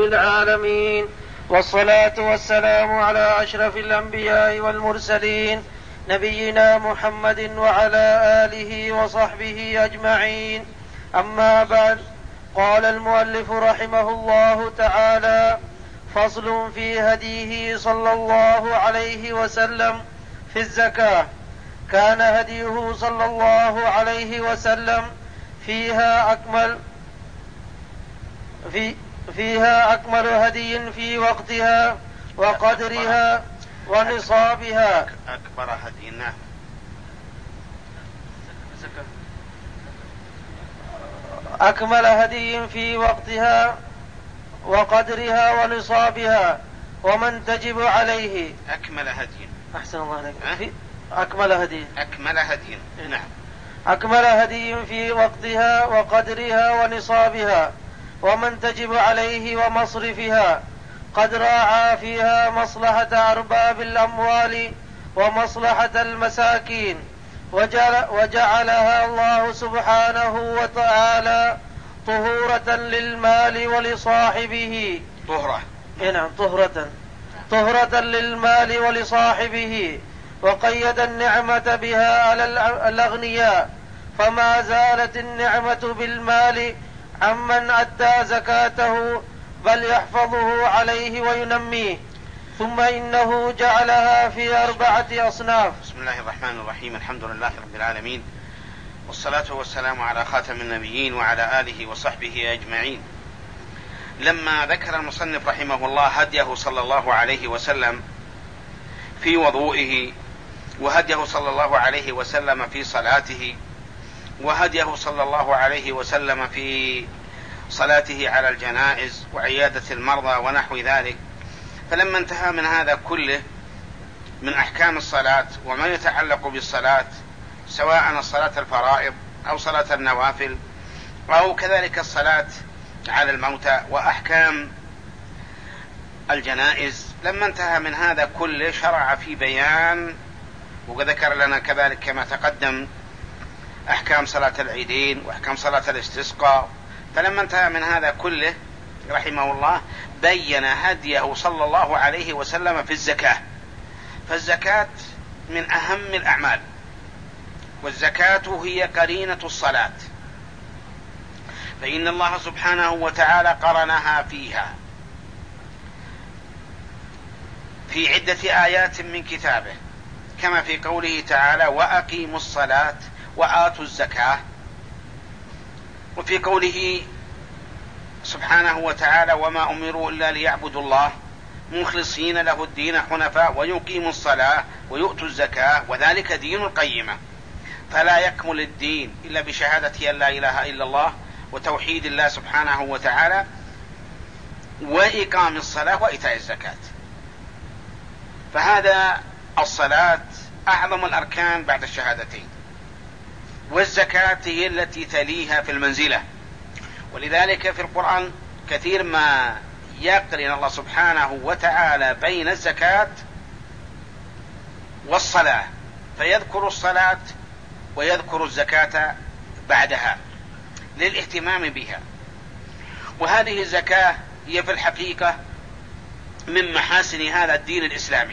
العالمين، والصلاة والسلام على أشرف الأنبياء والمرسلين نبينا محمد وعلى آله وصحبه أجمعين. أما بعد، قال المؤلف رحمه الله تعالى: فصل في هديه صلى الله عليه وسلم في الزكاة. كان هديه صلى الله عليه وسلم فيها أكمل هدي في وقتها وقدرها ونصابها. أكبر هدي، نعم. أكمل هدي في وقتها وقدرها ونصابها ومن تجب عليه. أكمل هدي، أحسن الله عليك. أكمل هدي، نعم. أكمل هدي في وقتها وقدرها ونصابها ومن تجب عليه ومصرفها، قد راعى فيها مصلحة أرباب الأموال ومصلحة المساكين، وجعلها الله سبحانه وتعالى طهورة للمال ولصاحبه. طهرة للمال ولصاحبه، وقيد النعمة بها على الأغنياء، فما زالت النعمة بالمال عمن أدى زكاته، بل يحفظه عليه وينميه. ثم إنه جعلها في 4 أصناف. بسم الله الرحمن الرحيم. الحمد لله رب العالمين، والصلاة والسلام على خاتم النبيين وعلى آله وصحبه أجمعين. لما ذكر المصنف رحمه الله هديه صلى الله عليه وسلم في وضوئه، وهديه صلى الله عليه وسلم في صلاته، وهديه صلى الله عليه وسلم في صلاته على الجنائز وعيادة المرضى ونحو ذلك، فلما انتهى من هذا كله من أحكام الصلاة وما يتعلق بالصلاة، سواء الصلاة الفرائض أو صلاة النوافل أو كذلك الصلاة على الموتى وأحكام الجنائز، لما انتهى من هذا كله شرع في بيان، وذكر لنا كذلك كما تقدم أحكام صلاة العيدين وأحكام صلاة الاستسقاء. فلما انتهى من هذا كله رحمه الله بين هديه صلى الله عليه وسلم في الزكاة. فالزكاة من أهم الأعمال، والزكاة هي قرينة الصلاة، فإن الله سبحانه وتعالى قرنها فيها في عدة آيات من كتابه، كما في قوله تعالى: وأقيموا الصلاة وآتوا الزكاة، وفي قوله سبحانه وتعالى: وما أمروا إلا ليعبدوا الله مخلصين له الدين حنفاء ويقيموا الصلاة ويؤتوا الزكاة وذلك دين القيمة. فلا يكمل الدين إلا بشهادة أن لا إله إلا الله وتوحيد الله سبحانه وتعالى وإقام الصلاة وإيتاء الزكاة. فهذا الصلاة أعظم الأركان بعد الشهادتين، والزكاة هي التي تليها في المنزلة. ولذلك في القرآن كثير ما يقرن الله سبحانه وتعالى بين الزكاة والصلاة، فيذكر الصلاة ويذكر الزكاة بعدها للاهتمام بها. وهذه الزكاة هي في الحقيقة من محاسن هذا الدين الإسلامي،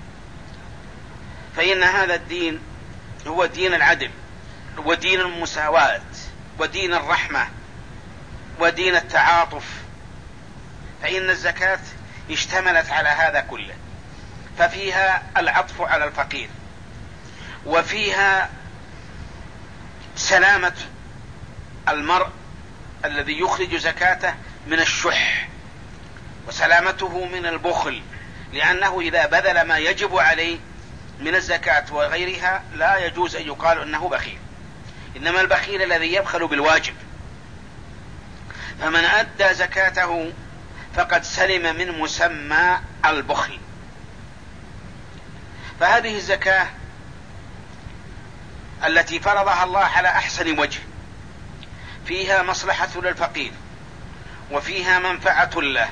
فإن هذا الدين هو دين العدل ودين المساواة ودين الرحمة ودين التعاطف، فإن الزكاة اشتملت على هذا كله، ففيها العطف على الفقير، وفيها سلامة المرء الذي يخرج زكاته من الشح، وسلامته من البخل، لأنه إذا بذل ما يجب عليه من الزكاة وغيرها لا يجوز أن يقال أنه بخيل، إنما البخيل الذي يبخل بالواجب. فمن أدى زكاته فقد سلم من مسمى البخل. فهذه الزكاة التي فرضها الله على أحسن وجه فيها مصلحة للفقير، وفيها منفعة له،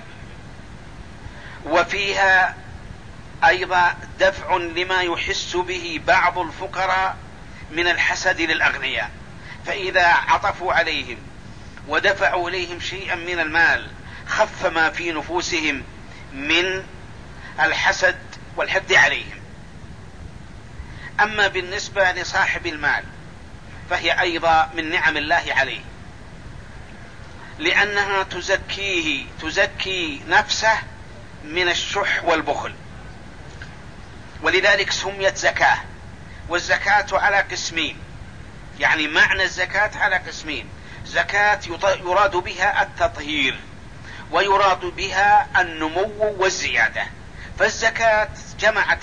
وفيها أيضا دفع لما يحس به بعض الفقراء من الحسد للأغنياء، فإذا عطفوا عليهم ودفعوا إليهم شيئا من المال خف ما في نفوسهم من الحسد والحقد عليهم. أما بالنسبة لصاحب المال فهي أيضا من نعم الله عليه، لأنها تزكي نفسه من الشح والبخل، ولذلك سميت زكاة. والزكاة على قسمين، يعني معنى الزكاة على قسمين: زكاة يراد بها التطهير، ويراد بها النمو والزيادة. فالزكاة جمعت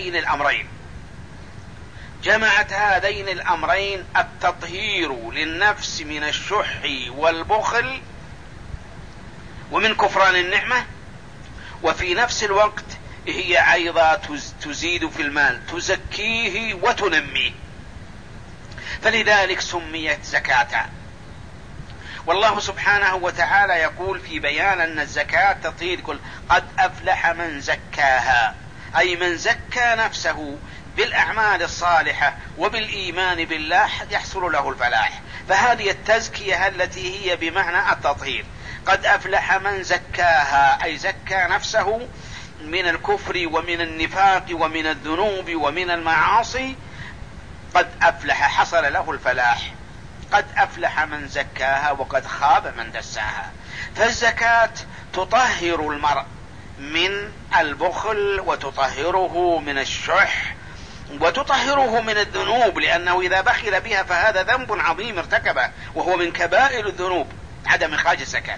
هذين الأمرين، التطهير للنفس من الشح والبخل ومن كفران النعمة، وفي نفس الوقت هي أيضا تزيد في المال، تزكيه وتنميه، فلذلك سميت زكاة. والله سبحانه وتعالى يقول في بيان أن الزكاة تطهير، يقول: قد أفلح من زكاها، أي من زكى نفسه بالأعمال الصالحة وبالإيمان بالله يحصل له الفلاح. فهذه التزكية التي هي بمعنى التطهير. قد أفلح من زكاها، أي زكى نفسه من الكفر ومن النفاق ومن الذنوب ومن المعاصي. قد أفلح، حصل له الفلاح. قد أفلح من زكاها وقد خاب من دساها. فالزكاة تطهر المرء من البخل، وتطهره من الشح، وتطهره من الذنوب، لأنه إذا بخل بها فهذا ذنب عظيم ارتكبه، وهو من كبائر الذنوب عدم إخراج الزكاة.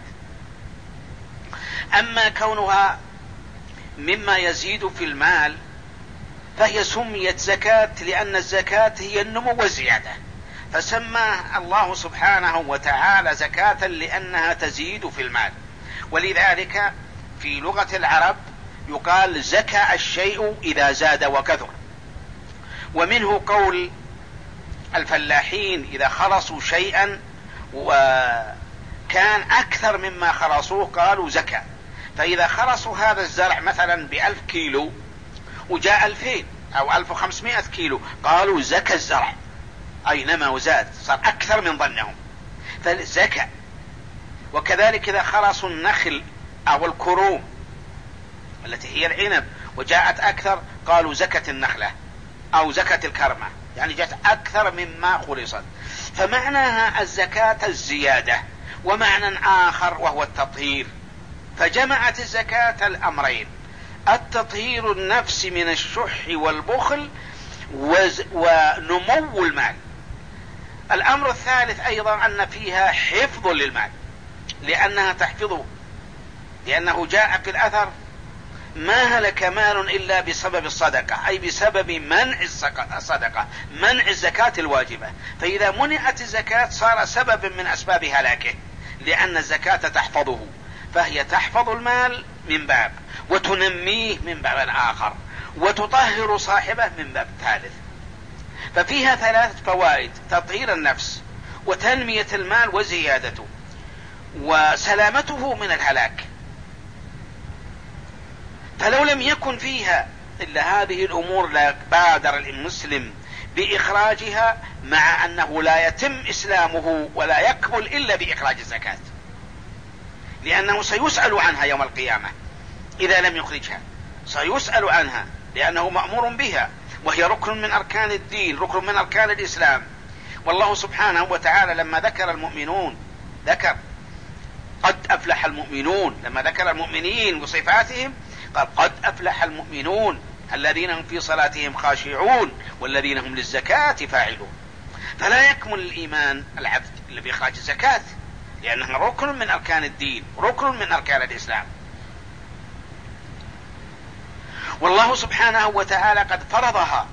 أما كونها مما يزيد في المال فهي سميت زكاة، لأن الزكاة هي النمو والزيادة، فسمى الله سبحانه وتعالى زكاة لأنها تزيد في المال. ولذلك في لغة العرب يقال: زكى الشيء إذا زاد وكثر. ومنه قول الفلاحين: إذا خلصوا شيئا وكان أكثر مما خلصوه قالوا زكى. فإذا خلصوا هذا الزرع مثلا ب1000 كيلو وجاء 2000 أو 1500 كيلو قالوا زكى الزرع، أي نما وزاد، صار أكثر من ظنهم، فزكى. وكذلك إذا خلصوا النخل أو الكروم التي هي العنب وجاءت أكثر قالوا زكت النخلة أو زكت الكرمة، يعني جاءت أكثر مما خلصت. فمعناها الزكاة الزيادة، ومعنى آخر وهو التطهير. فجمعت الزكاة الأمرين: التطهير النفس من الشح والبخل ونمو المال. الأمر الثالث أيضا أن فيها حفظ للمال، لأنها تحفظه، لأنه جاء في الأثر: ما هلك مال إلا بسبب الصدقة، أي بسبب منع الصدقة، منع الزكاة الواجبة. فإذا منعت الزكاة صار سبب من أسباب هلاكه، لأن الزكاة تحفظه، فهي تحفظ المال من باب، وتنميه من باب آخر، وتطهر صاحبه من باب ثالث. ففيها 3 فوائد: تطهير النفس، وتنمية المال وزيادته، وسلامته من الهلاك. فلو لم يكن فيها إلا هذه الأمور لبادر المسلم بإخراجها، مع أنه لا يتم إسلامه ولا يقبل إلا بإخراج الزكاة، لأنه سيسأل عنها يوم القيامة. إذا لم يخرجها سيسأل عنها، لأنه مأمور بها، وهي ركن من أركان الدين، ركن من أركان الإسلام. والله سبحانه وتعالى لما ذكر المؤمنون ذكر: قد أفلح المؤمنون. لما ذكر المؤمنين وصفاتهم قال: قد أفلح المؤمنون الذين هم في صلاتهم خاشعون والذين هم للزكاة فاعلون. فلا يكمل الإيمان العبد إلا بإخراج الزكاة، لأنها ركن من أركان الدين، ركن من أركان الإسلام. والله سبحانه وتعالى قد فرضها،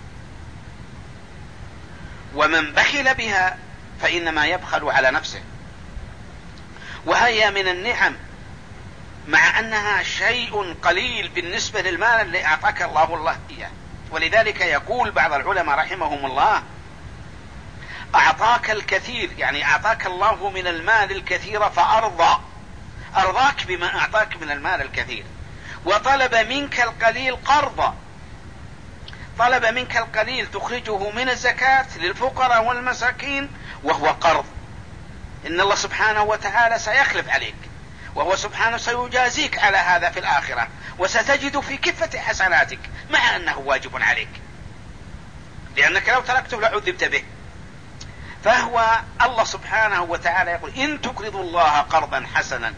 ومن بخل بها فإنما يبخل على نفسه. وهي من النعم، مع أنها شيء قليل بالنسبة للمال اللي أعطاك الله إياه. ولذلك يقول بعض العلماء رحمهم الله: أعطاك الكثير، يعني أعطاك الله من المال الكثير أرضاك بما أعطاك من المال الكثير، وطلب منك القليل قرضا، طلب منك القليل تخرجه من الزكاة للفقراء والمساكين وهو قرض. إن الله سبحانه وتعالى سيخلف عليك، وهو سبحانه سيجازيك على هذا في الآخرة، وستجد في كفة حسناتك مع أنه واجب عليك، لأنك لو تركته لعذبت به. فهو الله سبحانه وتعالى يقول إن تقرضوا الله قرضا حسنا،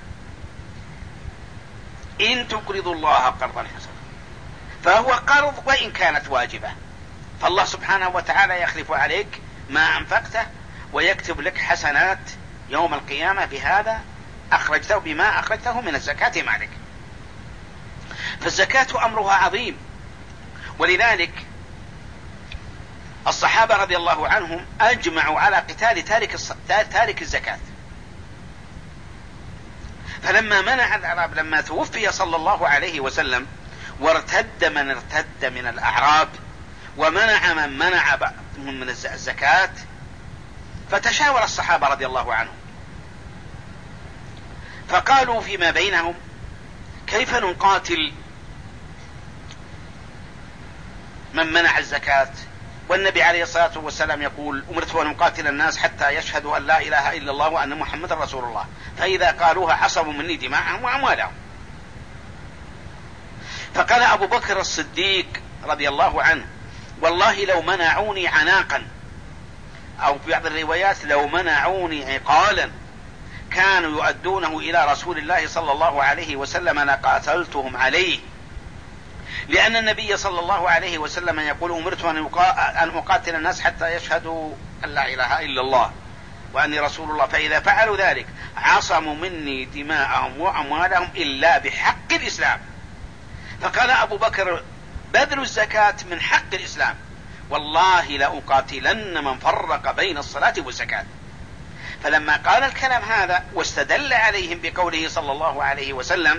إن تقرضوا الله قرضا حسنا، فهو قرض وإن كانت واجبة، فالله سبحانه وتعالى يخلف عليك ما أنفقته ويكتب لك حسنات يوم القيامة بهذا أخرجته، بما أخرجته من الزكاة مالك. فالزكاة أمرها عظيم، ولذلك الصحابة رضي الله عنهم أجمعوا على قتال تارك الزكاة. فلما منع الأعراب، لما توفي صلى الله عليه وسلم وارتد من ارتد من الأعراب ومنع من منع بعضهم من الزكاة، فتشاور الصحابة رضي الله عنهم فقالوا فيما بينهم كيف نقاتل من منع الزكاة، والنبي عليه الصلاة والسلام يقول أمرت أن أقاتل الناس حتى يشهدوا أن لا إله إلا الله وأن محمد رسول الله، فإذا قالوها عصموا مني دماءهم وأموالهم. فقال أبو بكر الصديق رضي الله عنه والله لو منعوني عناقا، أو في بعض الروايات لو منعوني عقالا كانوا يؤدونه إلى رسول الله صلى الله عليه وسلم لقاتلتهم عليه، لأن النبي صلى الله عليه وسلم يقول أمرت أن أقاتل الناس حتى يشهدوا أن لا إله إلا الله وأني رسول الله، فإذا فعلوا ذلك عصموا مني دماءهم وأموالهم إلا بحق الإسلام. فقال أبو بكر بذل الزكاة من حق الإسلام، والله لأقاتلن من فرق بين الصلاة والزكاة. فلما قال الكلام هذا واستدل عليهم بقوله صلى الله عليه وسلم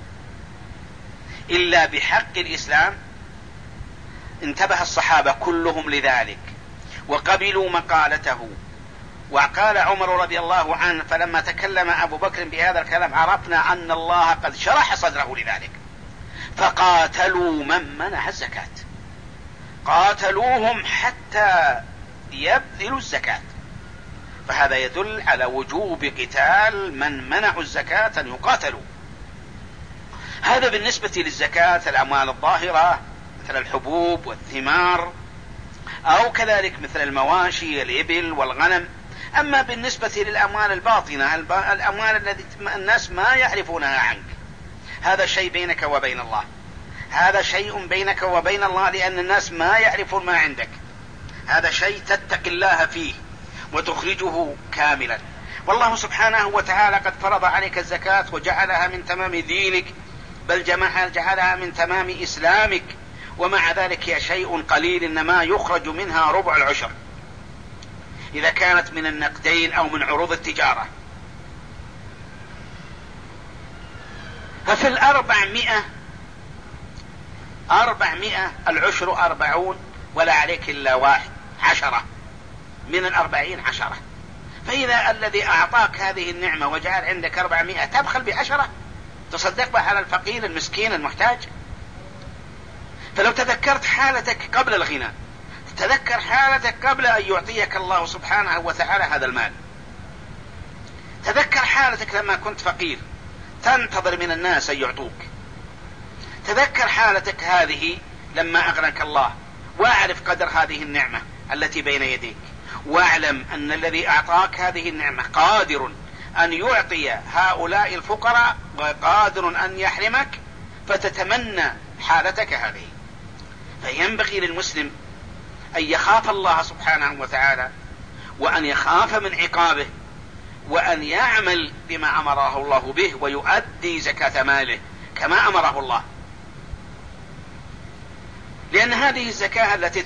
إلا بحق الإسلام، انتبه الصحابة كلهم لذلك وقبلوا مقالته. وقال عمر رضي الله عنه فلما تكلم أبو بكر بهذا الكلام عرفنا أن الله قد شرح صدره لذلك، فقاتلوا من منع الزكاة، قاتلوهم حتى يبذلوا الزكاة. فهذا يدل على وجوب قتال من منعوا الزكاة أن يقاتلوا. هذا بالنسبة للزكاة الأموال الظاهرة مثل الحبوب والثمار، أو كذلك مثل المواشي الإبل والغنم. أما بالنسبة للأموال الباطنة، الأموال التي الناس ما يعرفونها عنك، هذا شيء بينك وبين الله، هذا شيء بينك وبين الله، لأن الناس ما يعرفون ما عندك، هذا شيء تتقي الله فيه وتخرجه كاملا. والله سبحانه وتعالى قد فرض عليك الزكاة وجعلها من تمام دينك، بل جعلها من تمام إسلامك، ومع ذلك هي شيء قليل، إنما يخرج منها ربع العشر إذا كانت من النقدين أو من عروض التجارة. ففي 400 العشر 40 ولا عليك إلا 10 من 40 10. فإذا الذي أعطاك هذه النعمة وجعل عندك 400 تبخل ب10 تصدق بها على الفقير المسكين المحتاج؟ فلو تذكرت حالتك قبل الغنى، تذكر حالتك قبل أن يعطيك الله سبحانه وتعالى هذا المال، تذكر حالتك لما كنت فقير تنتظر من الناس أن يعطوك، تذكر حالتك هذه لما أغناك الله، واعرف قدر هذه النعمة التي بين يديك، واعلم أن الذي أعطاك هذه النعمة قادر أن يعطي هؤلاء الفقراء وقادر أن يحرمك، فتتمنى حالتك هذه. فينبغي للمسلم أن يخاف الله سبحانه وتعالى، وأن يخاف من عقابه، وأن يعمل بما أمره الله به، ويؤدي زكاة ماله كما أمره الله، لأن هذه الزكاة التي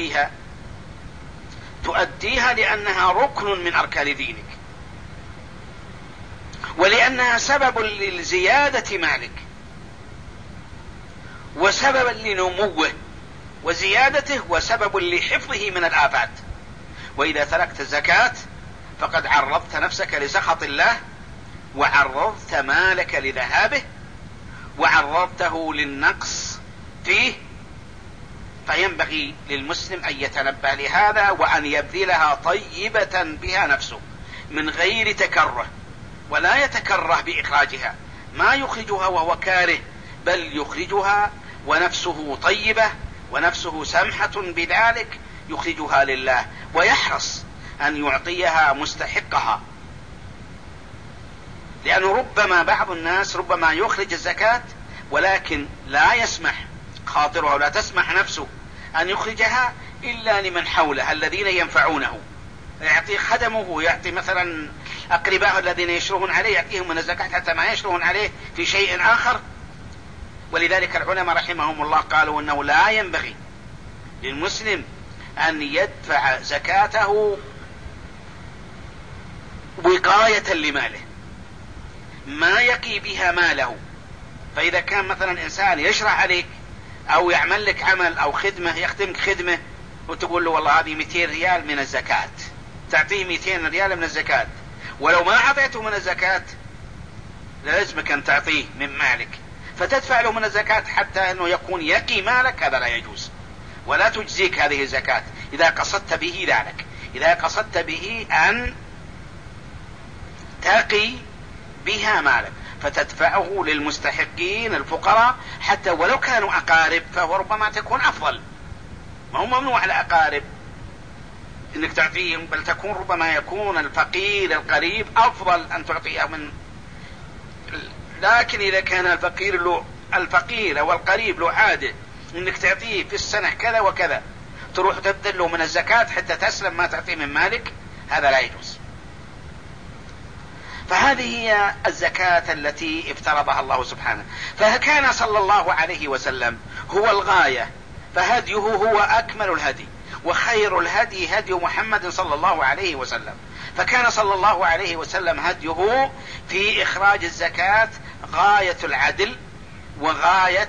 تؤديها لأنها ركن من أركان دينك، ولأنها سبب لزيادة مالك وسبب لنموه وزيادته وسبب لحفظه من الآفات. وإذا تركت الزكاة فقد عرضت نفسك لسخط الله، وعرضت مالك لذهابه، وعرضته للنقص فيه. فينبغي للمسلم أن يتنبه لهذا، وأن يبذلها طيبة بها نفسه من غير تكره ولا يتكره بإخراجها، ما يخرجها وهو كاره، بل يخرجها ونفسه طيبة ونفسه سمحة بذلك، يخرجها لله ويحرص أن يعطيها مستحقها. لأنه ربما بعض الناس ربما يخرج الزكاة ولكن لا يسمح خاطرها ولا تسمح نفسه أن يخرجها إلا لمن حوله الذين ينفعونه، يعطي خدمه ويعطي مثلا أقربائه الذين يشرون عليه، يعطيهم من الزكاة حتى ما يشرون عليه في شيء آخر. ولذلك العلماء رحمهم الله قالوا أنه لا ينبغي للمسلم أن يدفع زكاته وقاية لماله، ما يقي بها ماله. فإذا كان مثلا إنسان يشرع عليك أو يعمل لك عمل أو خدمة، يخدمك خدمة وتقول له والله هذه 200 ريال من الزكاة، تعطيه 200 ريال من الزكاة، ولو ما أعطيته من الزكاة لازمك أن تعطيه من مالك، فتدفع له من الزكاة حتى أنه يكون يقي مالك، هذا لا يجوز ولا تجزيك هذه الزكاة إذا قصدت به ذلك. إذا قصدت به أن تقي بها مالك فتدفعه للمستحقين الفقراء حتى ولو كانوا أقارب، فهو ربما تكون أفضل. ما هو ممنوع على أقارب إنك تعطيهم، بل تكون ربما يكون الفقير القريب أفضل أن تعطيه من. لكن إذا كان الفقير أو القريب له عادة إنك تعطيه في السنة كذا وكذا، تروح تبذل له من الزكاة حتى تسلم ما تعطيه من مالك، هذا لا يجوز. فهذه هي الزكاة التي افترضها الله سبحانه. فكان صلى الله عليه وسلم هو الغاية، فهديه هو أكمل الهدي، وخير الهدي هدي محمد صلى الله عليه وسلم. فكان صلى الله عليه وسلم هديه في إخراج الزكاة غاية العدل وغاية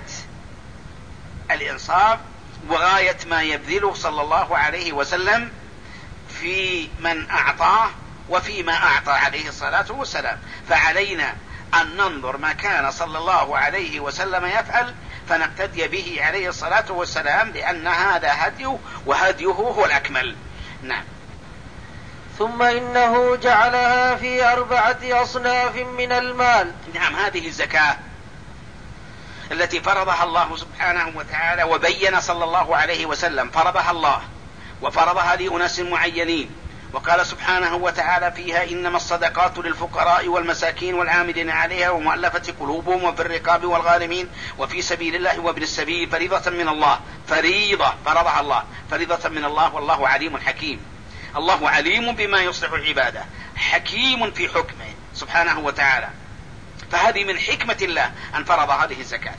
الإنصاف وغاية ما يبذله صلى الله عليه وسلم في من أعطاه وفيما أعطى عليه الصلاة والسلام. فعلينا أن ننظر ما كان صلى الله عليه وسلم يفعل فنقتدي به عليه الصلاة والسلام، لأن هذا هديه وهديه هو الأكمل. نعم. ثم إنه جعلها في 4 أصناف من المال. نعم، هذه الزكاة التي فرضها الله سبحانه وتعالى وبين صلى الله عليه وسلم، فرضها الله وفرضها لأناس معينين، وقال سبحانه وتعالى فيها إنما الصدقات للفقراء والمساكين والعاملين عليها ومؤلفة قلوبهم وفي الرقاب والغارمين وفي سبيل الله وابن السبيل فريضة من الله. فريضة فرضها الله، فريضة من الله، والله عليم حكيم. الله عليم بما يصلح العبادة، حكيم في حكمه سبحانه وتعالى. فهذه من حكمة الله أن فرض هذه الزكاة.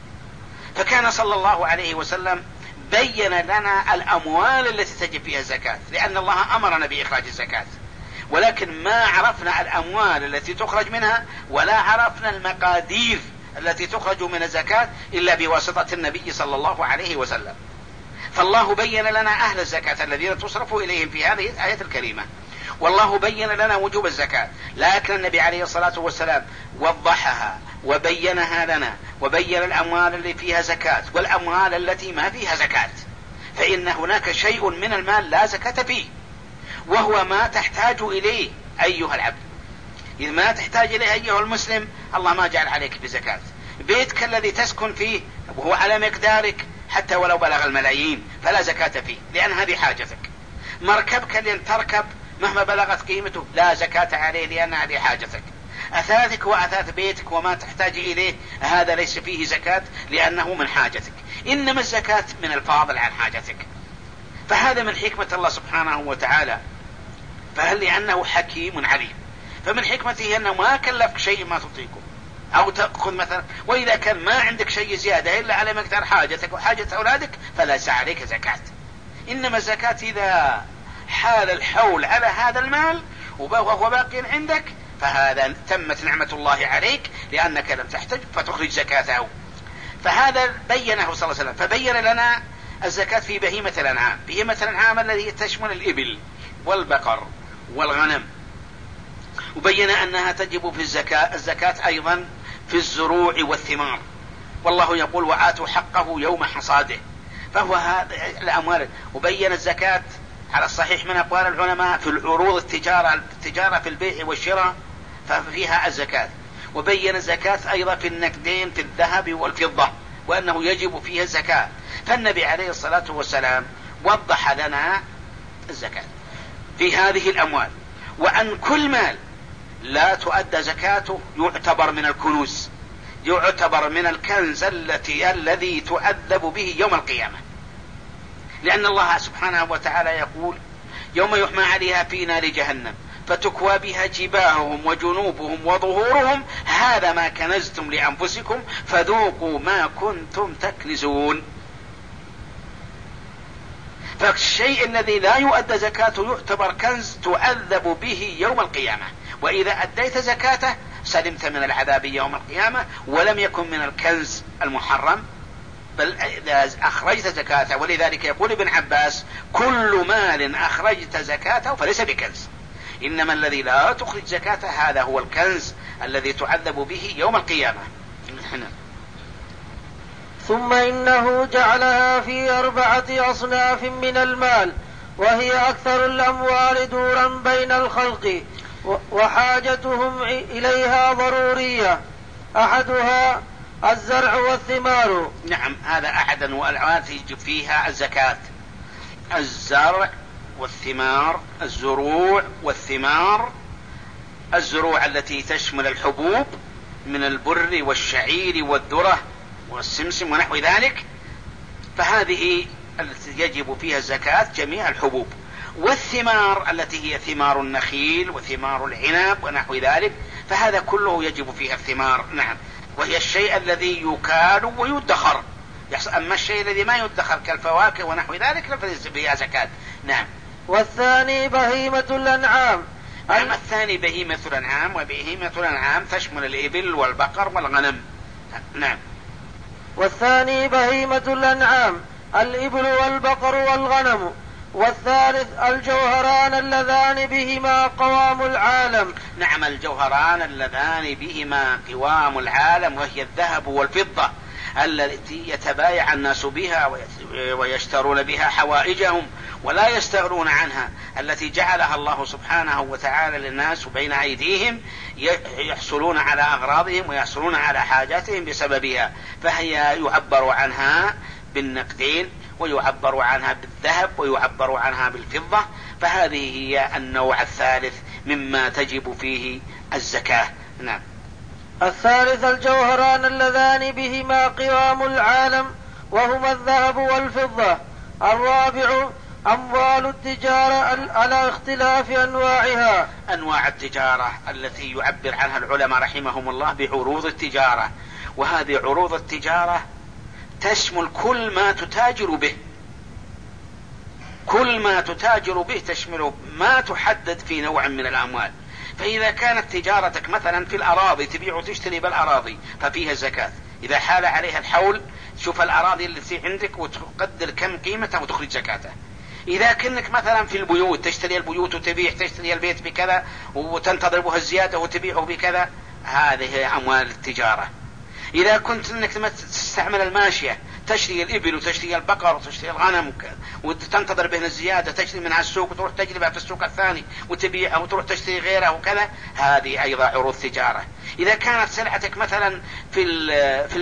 فكان صلى الله عليه وسلم بين لنا الأموال التي تجب فيها الزكاة، لأن الله أمرنا بإخراج الزكاة، ولكن ما عرفنا الأموال التي تخرج منها ولا عرفنا المقادير التي تخرج من الزكاة إلا بواسطة النبي صلى الله عليه وسلم. فالله بين لنا أهل الزكاة الذين تصرف إليهم في هذه الآية الكريمة، والله بين لنا وجوب الزكاة، لكن النبي عليه الصلاة والسلام وضحها وبينها لنا، وبين الأموال اللي فيها زكاة والأموال التي ما فيها زكاة. فإن هناك شيء من المال لا زكاة فيه، وهو ما تحتاج إليه أيها العبد. إذا ما تحتاج إليه أيها المسلم، الله ما جعل عليك بزكاة. بيتك الذي تسكن فيه وهو على مقدارك حتى ولو بلغ الملايين فلا زكاة فيه، لأن هذه حاجتك. مركبك اللي تركب مهما بلغت قيمته لا زكاة عليه، لأن هذه حاجتك. أثاثك وأثاث بيتك وما تحتاج إليه هذا ليس فيه زكاة، لأنه من حاجتك، إنما الزكاة من الفاضل عن حاجتك. فهذا من حكمة الله سبحانه وتعالى. فهل لأنه حكيم عليم، فمن حكمته أنه ما كلفك شيء ما تطيقه أو تأخذ مثلا. وإذا كان ما عندك شيء زيادة إلا على مقدار حاجتك وحاجة أولادك فليس عليك زكاة. إنما الزكاة إذا حال الحول على هذا المال وهو باقي عندك فهذا تمت نعمة الله عليك، لأنك لم تحتج فتخرج زكاته. فهذا بينه صلى الله عليه وسلم. فبين لنا الزكاة في بهيمة الأنعام، بهيمة الأنعام التي تشمل الإبل والبقر والغنم، وبين أنها تجب في الزكاة أيضا في الزروع والثمار، والله يقول وآتوا حقه يوم حصاده. فهو هذا الأموال. وبين الزكاة على الصحيح من أقوال العلماء في العروض التجارة في البيع والشراء ففيها الزكاة. وبين الزكاة أيضا في النقدين في الذهب والفضة وأنه يجب فيها الزكاة. فالنبي عليه الصلاة والسلام وضح لنا الزكاة في هذه الأموال، وأن كل مال لا تؤدى زكاته يعتبر من الكنوز، يعتبر من الكنز الذي تؤدب به يوم القيامة، لأن الله سبحانه وتعالى يقول: يوم يحمى عليها في نار جهنم فتكوى بها جباههم وجنوبهم وظهورهم هذا ما كنزتم لأنفسكم فذوقوا ما كنتم تكنزون. فالشيء الذي لا يؤدى زكاته يعتبر كنز تؤذب به يوم القيامة، وإذا أديت زكاته سلمت من العذاب يوم القيامة ولم يكن من الكنز المحرم، بل إذا أخرجت زكاته. ولذلك يقول ابن عباس: كل مال أخرجت زكاته فليس بكنز، إنما الذي لا تخرج زكاته هذا هو الكنز الذي تعذب به يوم القيامة. ثم إنه جعلها في 4 أصناف من المال، وهي أكثر الأموال دورا بين الخلق وحاجتهم إليها ضرورية. أحدها الزرع والثمار. نعم، هذا أحد أنواع التي يجب فيها الزكاة: الزرع والثمار، الزروع والثمار. الزروع التي تشمل الحبوب من البر والشعير والذرة والسمسم ونحو ذلك، فهذه التي يجب فيها الزكاة جميع الحبوب. والثمار التي هي ثمار النخيل وثمار العنب ونحو ذلك، فهذا كله يجب فيها الثمار. نعم، وهي الشيء الذي يكال ويدخر. أما الشيء الذي ما يدخر كالفواكه ونحو ذلك فليس فيها زكاة. نعم. والثاني بهيمة الأنعام. نعم، الثاني بهيمة الأنعام، وبهيمة الأنعام تشمل الإبل والبقر والغنم. نعم. والثاني بهيمة الأنعام الإبل والبقر والغنم. والثالث الجوهران اللذان بهما قوام العالم. نعم، الجوهران اللذان بهما قوام العالم، وهي الذهب والفضة التي يتبايع الناس بها ويشترون بها حوائجهم ولا يستغنون عنها، التي جعلها الله سبحانه وتعالى للناس بين أيديهم، يحصلون على أغراضهم ويحصلون على حاجاتهم بسببها. فهي يعبر عنها بالنقدين، ويعبر عنها بالذهب، ويعبر عنها بالفضة. فهذه هي النوع الثالث مما تجب فيه الزكاة. نعم. الثالث الجوهران اللذان بهما قوام العالم، وهما الذهب والفضة. الرابع أموال التجارة على اختلاف أنواعها. أنواع التجارة التي يعبر عنها العلماء رحمهم الله بعروض التجارة، وهذه عروض التجارة تشمل كل ما تتاجر به، كل ما تتاجر به تشمل ما تحدد في نوع من الأموال. فإذا كانت تجارتك مثلا في الأراضي، تبيع وتشتري بالأراضي، ففيها زكاة. إذا حال عليها الحول شوف الأراضي التي عندك وتقدر كم قيمتها وتخرج زكاته. إذا كنك مثلا في البيوت، تشتري البيوت وتبيع، تشتري البيت بكذا وتنتظر بها الزيادة وتبيعه بكذا، هذه أموال التجارة. إذا كنت أنك تستعمل الماشية، تشتري الإبل وتشتري البقر وتشتري الغنم وتنتظر بهن الزيادة، تشتري منها السوق وتروح تجلبها في السوق الثاني وتبيعها وتروح تشتري غيرها وكذا، هذه أيضا عروض تجارة. إذا كانت سلعتك مثلا في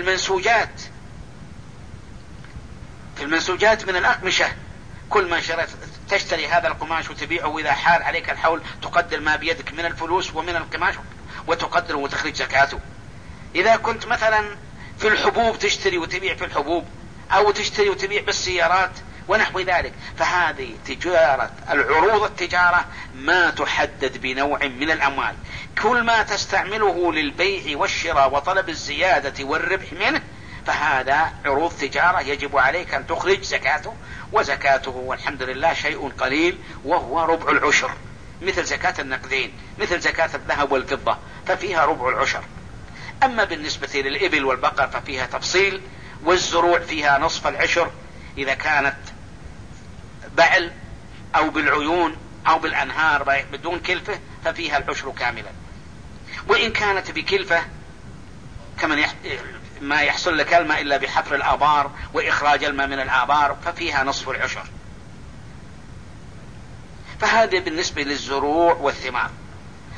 المنسوجات من الأقمشة، كل ما شريت تشتري هذا القماش وتبيعه، وإذا حال عليك الحول تقدر ما بيدك من الفلوس ومن القماش وتقدره وتخرج زكاته. إذا كنت مثلا في الحبوب تشتري وتبيع في الحبوب، أو تشتري وتبيع بالسيارات ونحو ذلك، فهذه تجارة. العروض التجارة ما تحدد بنوع من الأموال، كل ما تستعمله للبيع والشراء وطلب الزيادة والربح منه فهذا عروض تجارة يجب عليك أن تخرج زكاته. وزكاته والحمد لله شيء قليل، وهو ربع العشر، مثل زكاة النقدين، مثل زكاة الذهب والفضة، ففيها ربع العشر. أما بالنسبة للإبل والبقر ففيها تفصيل، والزروع فيها نصف العشر إذا كانت بعل أو بالعيون أو بالأنهار بدون كلفة ففيها العشر كاملا. وإن كانت بكلفة كمن ما يحصل لك الماء إلا بحفر الآبار وإخراج الماء من الآبار ففيها نصف العشر. فهذا بالنسبة للزروع والثمار.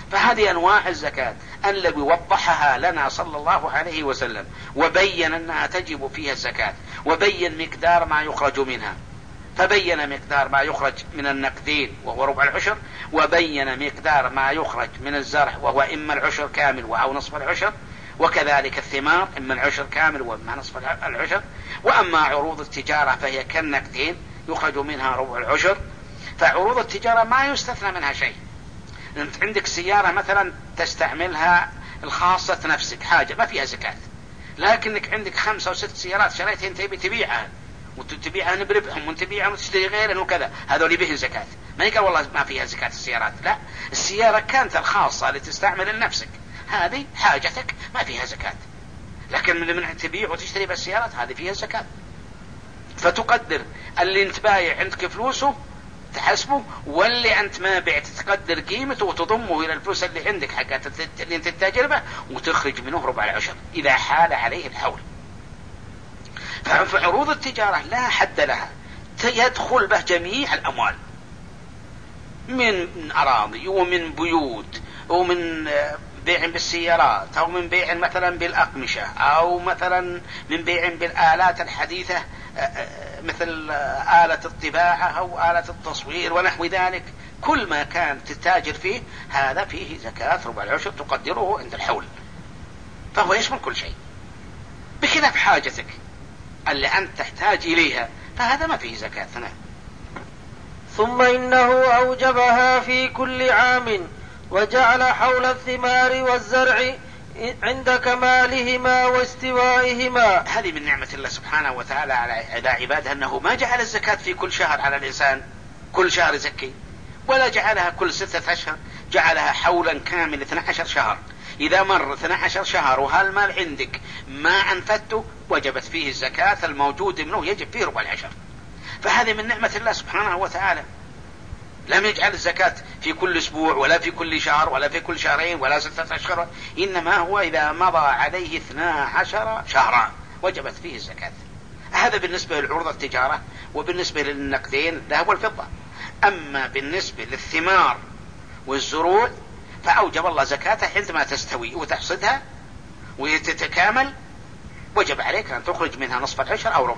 فهذه أنواع الزكاة الذي وضحها لنا صلى الله عليه وسلم، وبين أنها تجب فيها الزكاة، وبين مقدار ما يخرج منها، فبين مقدار ما يخرج من النقدين وهو ربع العشر، وبين مقدار ما يخرج من الزرع وهو إما العشر كامل أو نصف العشر، وكذلك الثمار إما العشر كامل وإما نصف العشر. وأما عروض التجارة فهي كالنقدين يخرج منها ربع العشر. فعروض التجارة ما يستثنى منها شيء. أنت عندك سيارة مثلا تستعملها الخاصة نفسك، حاجة ما فيها زكاة، لكنك عندك 5 أو 6 سيارات شريتها انت تبيعها وتبيعها بربحهم وتبيعها وتشتري غيرها وكذا، هذول بهن زكاة. ما يقال والله ما فيها زكاة السيارات، لا، السيارة كانت الخاصة لتستعمل لنفسك، هذه حاجتك ما فيها زكاة. لكن من تبيع وتشتري بالسيارات هذه فيها زكاة. فتقدر اللي انت بايع عندك فلوسه تحسبه، واللي انت ما بعت تقدر قيمته وتضمه الى الفلوس اللي عندك حقت اللي انت تتاجر به، وتخرج منه ربع العشر اذا حال عليه الحول. فعروض التجارة لا حد لها، يدخل به جميع الأموال من أراضي ومن بيوت ومن بيع بالسيارات أو من بيع مثلا بالأقمشة أو مثلا من بيع بالآلات الحديثة مثل آلة الطباعة أو آلة التصوير ونحو ذلك. كل ما كان تتاجر فيه هذا فيه زكاة ربع العشر تقدره عند الحول، فهو يشمل كل شيء بخلاف حاجتك اللي أنت تحتاج إليها، فهذا ما فيه زكاة. ثم إنه أوجبها في كل عام، وجعل حول الثمار والزرع عند كمالهما واستوائهما. هذه من نعمة الله سبحانه وتعالى على عباده، أنه ما جعل الزكاة في كل شهر على الإنسان كل شهر يزكي، ولا جعلها كل 6 أشهر، جعلها حولا كامل 12 شهر. إذا مر 12 شهر وهالمال عندك ما أنفدته وجبت فيه الزكاة، الموجود منه يجب فيه ربع العشر. فهذه من نعمة الله سبحانه وتعالى. لم يجعل الزكاة في كل أسبوع ولا في كل شهر ولا في كل شهرين ولا 6 أشهر، إنما هو إذا مضى عليه 12 شهرا وجبت فيه الزكاة. هذا بالنسبة لعروض التجارة وبالنسبة للنقدين الذهب والفضة. أما بالنسبة للثمار والزروع فأوجب الله زكاتها عندما تستوي وتحصدها وتتكامل، وجب عليك أن تخرج منها نصف العشر أو ربع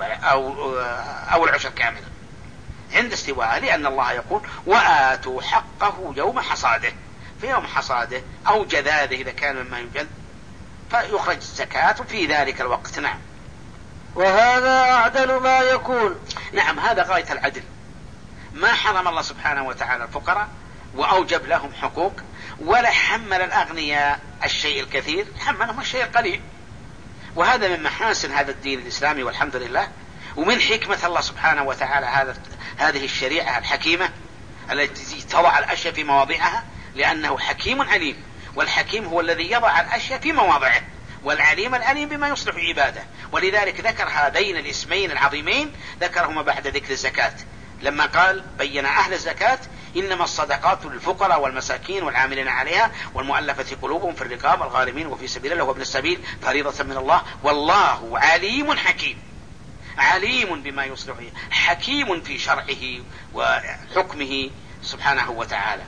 أو العشر كامل عند استواءها، لأن الله يقول وآتوا حقه يوم حصاده، في يوم حصاده أو جذاذه إذا كان مما يجذ فيخرج الزكاة في ذلك الوقت. نعم. وهذا أعدل ما يكون. نعم، هذا غاية العدل. ما حرم الله سبحانه وتعالى الفقراء وأوجب لهم حقوق، ولا حمل الأغنياء الشيء الكثير، حملهم الشيء القليل. وهذا من محاسن هذا الدين الإسلامي والحمد لله، ومن حكمة الله سبحانه وتعالى هذه الشريعة الحكيمة التي تضع الأشياء في مواضعها، لأنه حكيم عليم، والحكيم هو الذي يضع الأشياء في مواضعه، والعليم العليم بما يصلح عباده. ولذلك ذكر هذين الاسمين العظيمين ذكرهما بعد ذكر الزكاة، لما قال بين أهل الزكاة إنما الصدقات للفقراء والمساكين والعاملين عليها والمؤلفة قلوبهم في الرقاب والغارمين وفي سبيل الله وابن السبيل فريضة من الله والله عليم حكيم. عليم بما يصلح، حكيم في شرعه وحكمه سبحانه وتعالى.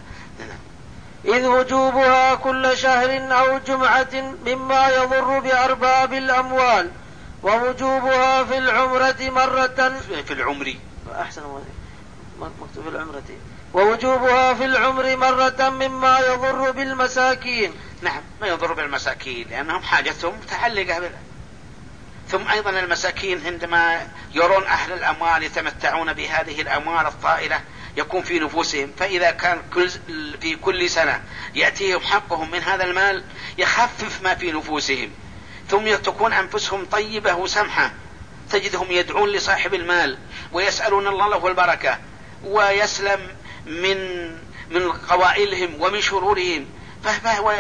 إذ وجوبها كل شهر أو جمعة مما يضر بأرباب الأموال، ووجوبها في العمرة مرة في العمر أحسن مكتوب في العمرة، ووجوبها في العمر مرة مما يضر بالمساكين. نعم، ما يضر بالمساكين لأنهم حاجتهم متعلقة بها. ثم أيضا المساكين عندما يرون أهل الأموال يتمتعون بهذه الأموال الطائلة يكون في نفوسهم، فإذا كان في كل سنة يأتيهم حقهم من هذا المال يخفف ما في نفوسهم، ثم تكون أنفسهم طيبة وسمحة، تجدهم يدعون لصاحب المال ويسألون الله له البركة ويسلم من قوائلهم ومن شرورهم. فهو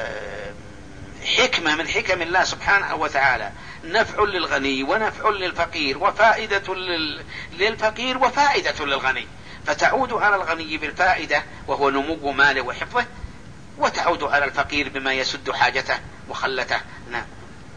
حكمة من حكم الله سبحانه وتعالى، نفع للغني ونفع للفقير وفائدة للفقير وفائدة للغني، فتعود على الغني بالفائدة وهو نمو ماله وحفظه، وتعود على الفقير بما يسد حاجته وخلته. نعم.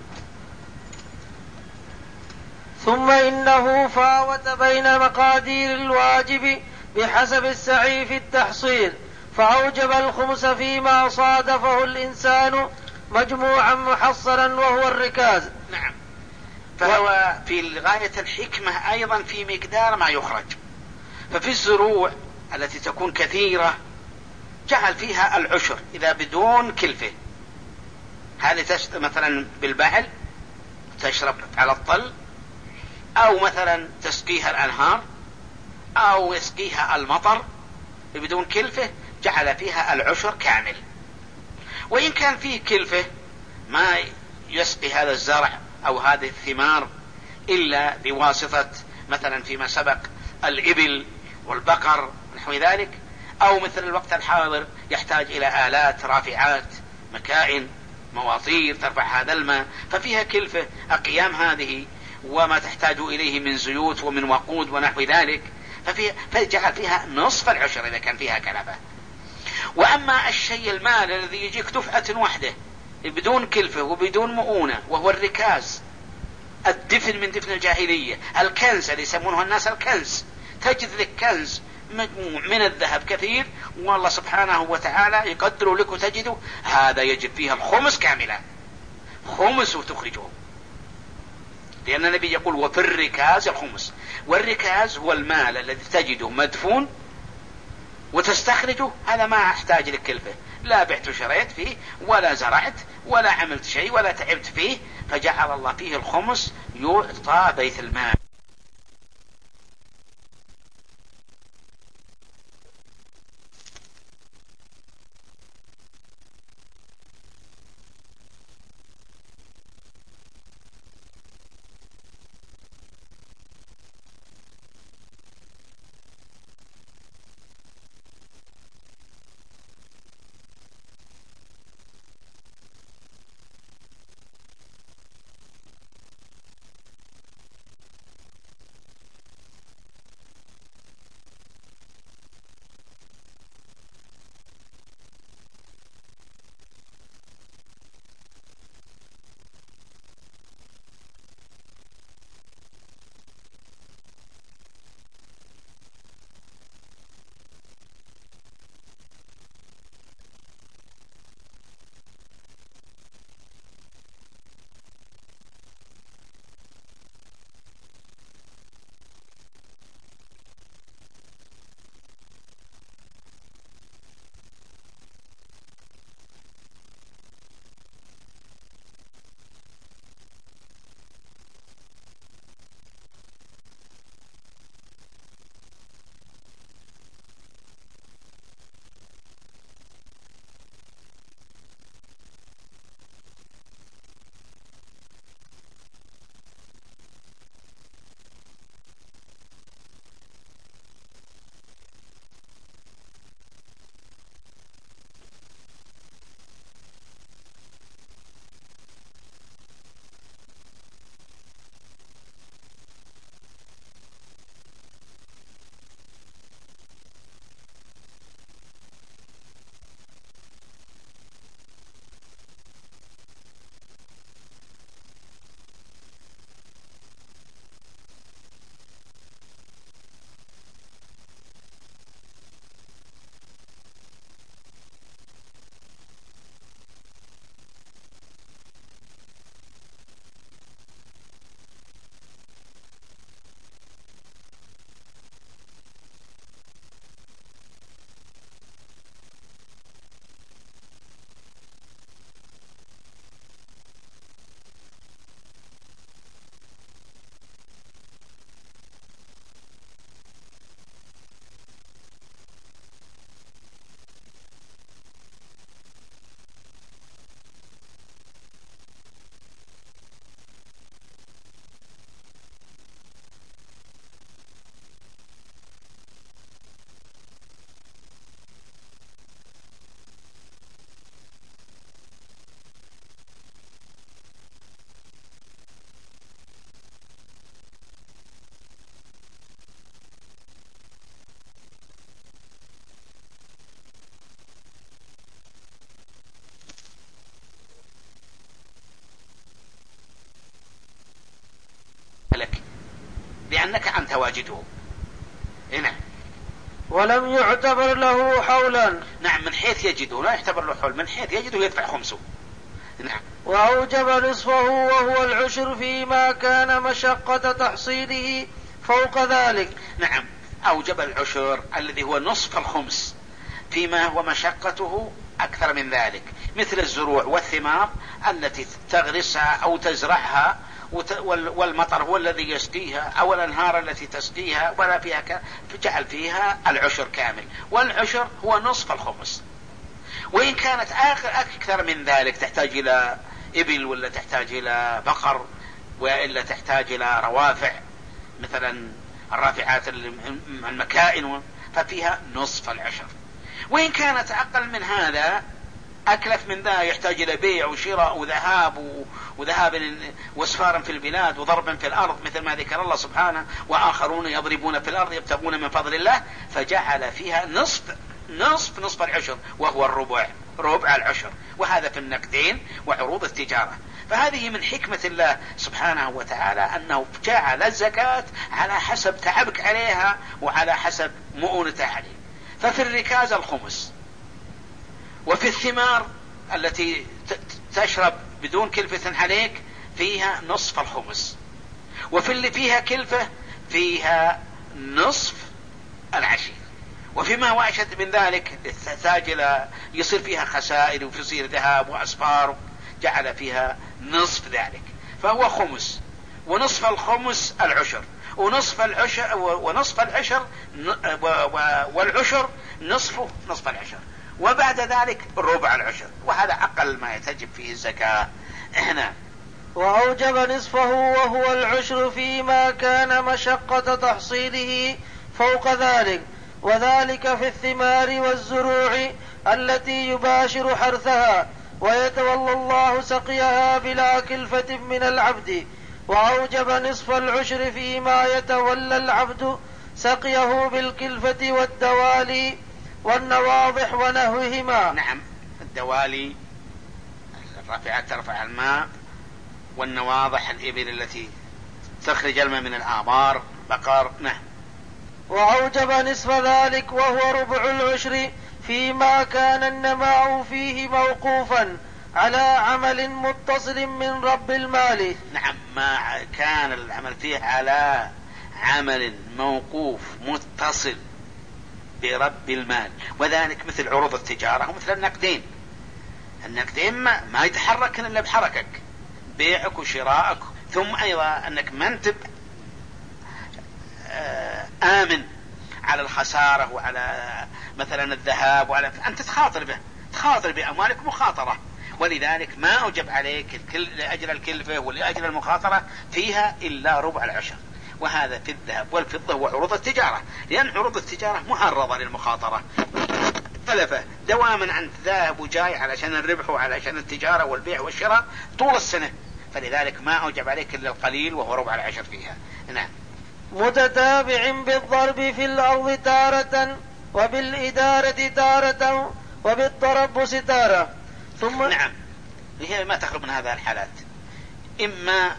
ثم إنه فاوت بين مقادير الواجب بحسب السعي في التحصيل، فأوجب الخمس فيما صادفه الإنسان مجموعا محصلا وهو الركاز. نعم. فهو في غاية الحكمة أيضا في مقدار ما يخرج. ففي الزروع التي تكون كثيرة جعل فيها العشر إذا بدون كلفة. هذه مثلا بالبعل تشرب على الطل، أو مثلا تسقيها الأنهار، أو يسقيها المطر بدون كلفة، جعل فيها العشر كامل. وإن كان فيه كلفة ما يسقي هذا الزرع أو هذه الثمار إلا بواسطة مثلا فيما سبق الإبل والبقر نحو ذلك، أو مثل الوقت الحاضر يحتاج إلى آلات رافعات، مكائن، مواطير ترفع هذا الماء، ففيها كلفة أقيام هذه وما تحتاج إليه من زيوت ومن وقود ونحو ذلك، فجعل فيها نصف العشر إذا كان فيها كلفة. وأما الشيء المال الذي يجيك دفعة واحدة بدون كلفة وبدون مؤونة، وهو الركاز، الدفن من دفن الجاهلية، الكنز اللي يسمونه الناس الكنز، تجد لك كنز مجموع من الذهب كثير والله سبحانه وتعالى يقدر لك وتجده، هذا يجب فيها الخمس كاملا، خمس وتخرجه، لأن النبي يقول وفي الركاز الخمس. والركاز هو المال الذي تجده مدفون وتستخرجه، هذا ما احتاج للكلفة، لا بعت وشريت فيه ولا زرعت ولا عملت شيء ولا تعبت فيه، فجعل الله فيه الخمس يعطى بيت المال. لك لأنك أنت واجده هنا. ولم يعتبر له حولا. نعم، من حيث يجده لا يعتبر له حول، من حيث يجده يدفع خمسه. نعم. وأوجب نصفه وهو العشر فيما كان مشقة تحصيله فوق ذلك. نعم، أوجب العشر الذي هو نصف الخمس فيما هو مشقته أكثر من ذلك، مثل الزروع والثمار التي تغرسها أو تزرعها والمطر هو الذي يسقيها أو الأنهار التي تسقيها ولا فيها فجعل فيها العشر كامل، والعشر هو نصف الخمس. وإن كانت أكثر من ذلك تحتاج إلى إبل ولا تحتاج إلى بقر وإلا تحتاج إلى روافع مثلا الرافعات المكائن ففيها نصف العشر. وإن كانت أقل من هذا أكلف من ذا يحتاج إلى بيع وشراء وذهاب واسفار في البلاد وضرب في الأرض مثل ما ذكر الله سبحانه وآخرون يضربون في الأرض يبتغون من فضل الله، فجعل فيها نصف العشر وهو ربع العشر، وهذا في النقدين وعروض التجارة. فهذه من حكمة الله سبحانه وتعالى أنه جعل الزكاة على حسب تعبك عليها وعلى حسب مؤونتها عليه. ففي الركاز الخمس، وفي الثمار التي تشرب بدون كلفة عليك فيها نصف الخمس، وفي اللي فيها كلفة فيها نصف العشير، وفيما هو أشد من ذلك تحتاج إلى يصير فيها خسائر ويصير ذهاب وأسفار جعل فيها نصف ذلك، فهو خمس، ونصف الخمس العشر، ونصف العشر والعشر نصف العشر، وبعد ذلك ربع العشر، وهذا أقل ما يتجب فيه الزكاة هنا. وأوجب نصفه وهو العشر فيما كان مشقة تحصيله فوق ذلك، وذلك في الثمار والزروع التي يباشر حرثها ويتولى الله سقيها بلا كلفة من العبد. وأوجب نصف العشر فيما يتولى العبد سقيه بالكلفة والدوالي والنواضح ونهوهما. نعم، الدوالي الرافعات ترفع الماء، والنواضح الإبل التي تخرج الماء من الآبار بقر. نعم. وأوجب نصف ذلك وهو ربع العشر فيما كان النماء فيه موقوفا على عمل متصل من رب المال. نعم، ما كان العمل فيه على عمل موقوف متصل برب المال، وذلك مثل عروض التجارة ومثل النقدين ما يتحرك إلا بحركك، بيعك وشراءك، ثم أيضا أنك ما أنت آمن على الخسارة وعلى مثلا الذهاب وعلى أنت تخاطر بأموالك مخاطرة، ولذلك ما أوجب عليك لأجل الكلفة ولأجل المخاطرة فيها إلا ربع العشر. وهذا في الذهب والفضة وعروض التجارة، لأن عروض التجارة معرضة للمخاطرة تلفة دواما عن ذاهب وجاي علشان الربح وعلشان التجارة والبيع والشراء طول السنة، فلذلك ما أوجب عليك إلا القليل وهو ربع العشر فيها. نعم. متتابع بالضرب في الأرض تارة وبالإدارة تارة وبالتربص تارة. ثم نعم، هي ما تخرج من هذه الحالات، إما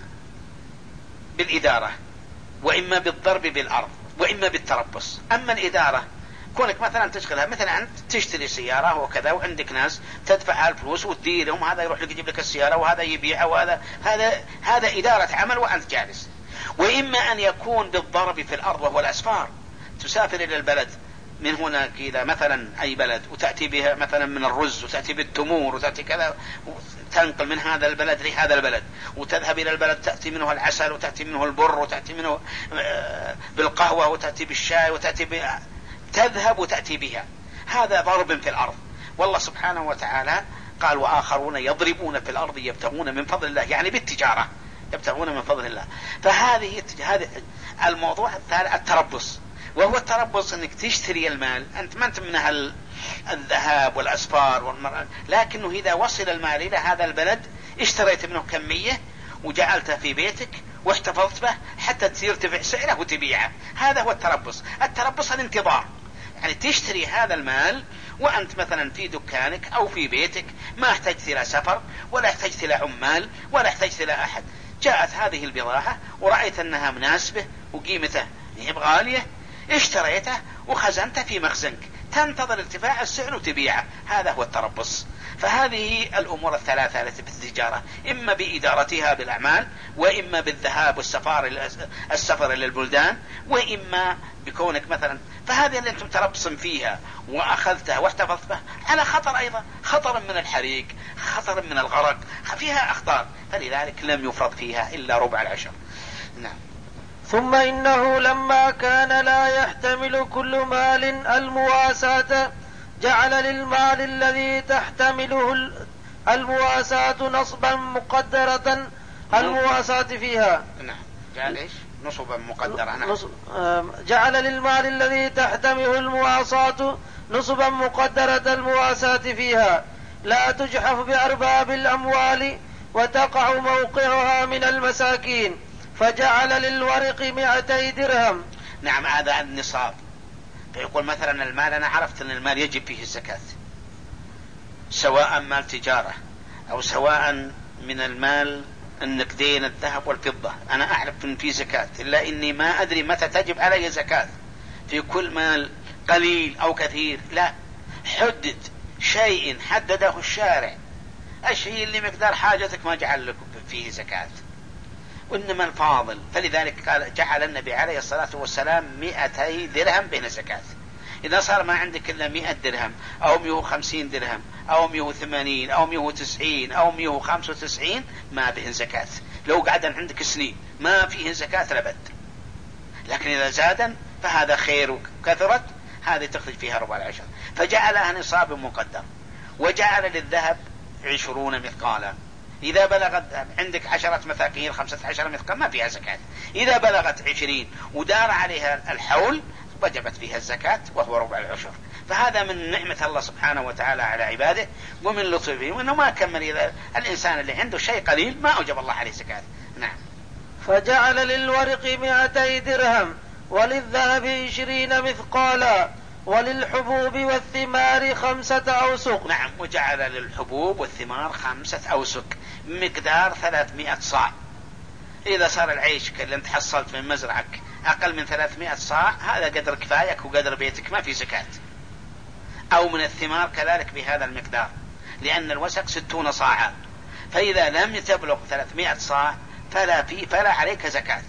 بالإدارة وإما بالضرب بالأرض وإما بالتربص. أما الإدارة كونك مثلا تشغلها، مثلا أنت تشتري سيارة وكذا وعندك ناس تدفع الفلوس وتديرهم، هذا يروح يجيب لك السيارة وهذا يبيعها هذا إدارة عمل وأنت جالس. وإما أن يكون بالضرب في الأرض وهو الأسفار، تسافر إلى البلد من هناك إلى مثلا أي بلد وتأتي بها مثلا من الرز وتأتي بالتمور وتأتي كذا، تنقل من هذا البلد لهذا البلد، وتذهب إلى البلد تأتي منه العسل وتأتي منه البر وتأتي منه بالقهوة وتأتي بالشاي تذهب وتأتي بها، هذا ضرب في الأرض. والله سبحانه وتعالى قال وآخرون يضربون في الأرض يبتغون من فضل الله، يعني بالتجارة يبتغون من فضل الله. فهذه الموضوع الثالث التربص، وهو التربص أنك تشتري المال، أنت ما أنت من أهل الذهاب والأسفار والمرأة، لكنه إذا وصل المال إلى هذا البلد اشتريت منه كمية وجعلته في بيتك واحتفظت به حتى ترتفع سعره وتبيعه، هذا هو التربص. التربص الانتظار، يعني تشتري هذا المال وأنت مثلا في دكانك أو في بيتك، ما احتجت إلى سفر ولا احتجت إلى عمال ولا احتجت إلى أحد، جاءت هذه البضاعة ورأيت أنها مناسبة وقيمته غالية، اشتريته وخزنته في مخزنك، تنتظر ارتفاع السعر وتبيعه، هذا هو التربص. فهذه الأمور الثلاثة التي في التجارة، إما بإدارتها بالأعمال، وإما بالذهاب والسفر إلى البلدان، وإما بكونك مثلا، فهذه اللي أنتم تربصن فيها وأخذتها واحتفظت بها على خطر أيضا، خطر من الحريق، خطر من الغرق، فيها أخطار، فلذلك لم يفرض فيها إلا ربع العشر. نعم. ثم إنه لما كان لا يحتمل كل مال المواساة جعل للمال الذي تحتمله المواساة نصبا مقدرة المواساة فيها. نعم. جعل إيش؟ نصبا مقدرة. نعم. جعل للمال الذي تحتمله المواساة نصبا مقدرة المواساة فيها، لا تجحف بأرباب الأموال وتقع موقعها من المساكين، فجعل للورق 200 درهم. نعم، هذا النصاب. فيقول مثلا المال، أنا عرفت أن المال يجب فيه الزكاة، سواء مال تجارة أو سواء من المال النقدين الذهب والفضة، أنا أعرف أن فيه زكاة، إلا إني ما أدري متى تجب علي زكاة في كل مال قليل أو كثير. لا، حدد شيء حدده الشارع، الشيء اللي مقدار حاجتك ما جعل لكم فيه زكاة، وإنما الفاضل. فلذلك قال جعل النبي عليه الصلاة والسلام 200 درهم بين الزكاة. إذا صار ما عندك إلا 100 درهم أو 150 درهم أو 180 أو 190 أو 195 ما بهن زكاة. لو قعدن عندك سنين ما فيهن زكاة لبد، لكن إذا زادن فهذا خير وكثرت، هذه تخرج فيها ربع العشر. فجعلها نصاب مقدر. وجعل للذهب 20 مثقالا. إذا بلغت عندك 10 مثاقيل 15 مثقال ما فيها زكاة. إذا بلغت 20 ودار عليها الحول وجبت فيها الزكاة وهو ربع العشر. فهذا من نعمة الله سبحانه وتعالى على عباده ومن لطفه، وأنه ما كمل إذا الإنسان اللي عنده شيء قليل ما أوجب الله عليه زكاة. نعم. فجعل للورق 200 درهم وللذهب 20 مثقالا وللحبوب والثمار 5 أوسق. نعم. وجعل للحبوب والثمار 5 أوسق مقدار 300 صاع. إذا صار العيش اللي انت حصلت من مزرعك أقل من 300 صاع، هذا قدر كفايك وقدر بيتك، ما في زكاة. أو من الثمار كذلك بهذا المقدار، لأن الوسق 60 صاعا، فإذا لم تبلغ 300 صاع فلا عليك زكاة.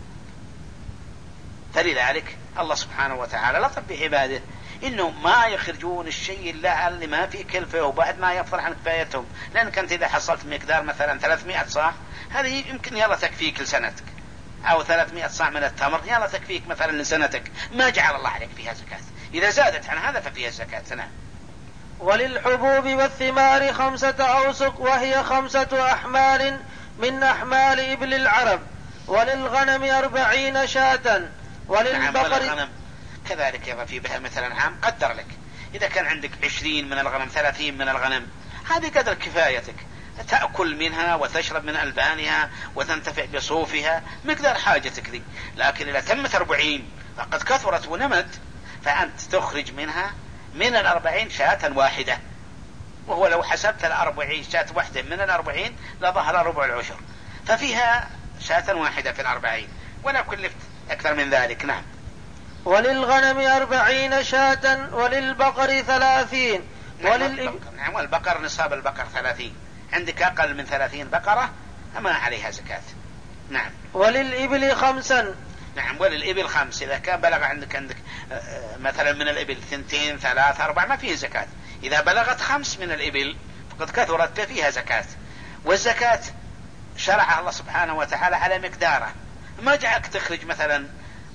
فلذلك الله سبحانه وتعالى لطف بعباده إنهم ما يخرجون الشيء اللي ما فيه كلفة وبعد ما يفضل عن كفايتهم، لأنك أنت إذا حصلت مقدار مثلا 300 صاع هذه يمكن يلا تكفيك لسنتك، أو 300 صاع من التمر يلا تكفيك مثلا لسنتك، ما جعل الله عليك فيها زكاة. إذا زادت عن هذا ففيها زكاة. نعم. وللحبوب والثمار 5 أوسق وهي 5 أحمال من أحمال إبل العرب. وللغنم 40 شاة. وللبقر الغنم كذلك يبقى في بها مثلا عام قدر لك، إذا كان عندك 20 من الغنم 30 من الغنم، هذه قدر كفايتك، تأكل منها وتشرب من ألبانها وتنتفع بصوفها مقدار حاجتك ذي. لكن إذا تمت 40 فقد كثرت ونمت، فأنت تخرج منها من 40 شاة واحدة، وهو لو حسبت 40 شاة واحدة من 40 لظهر ربع العشر، ففيها شاة واحدة في 40 ولا كلفت أكثر من ذلك. نعم. وللغنم 40 شاة وللبقر 30. نعم. والبقر نصاب البقر 30، عندك أقل من 30 بقرة ما عليها زكاة. نعم. وللإبل 5. نعم. وللإبل 5، إذا كان بلغ عندك مثلا من الإبل 2 3 4 ما فيه زكاة. إذا بلغت 5 من الإبل فقد كثرت فيها زكاة. والزكاة شرعها الله سبحانه وتعالى على مقداره، ما جعلك تخرج مثلا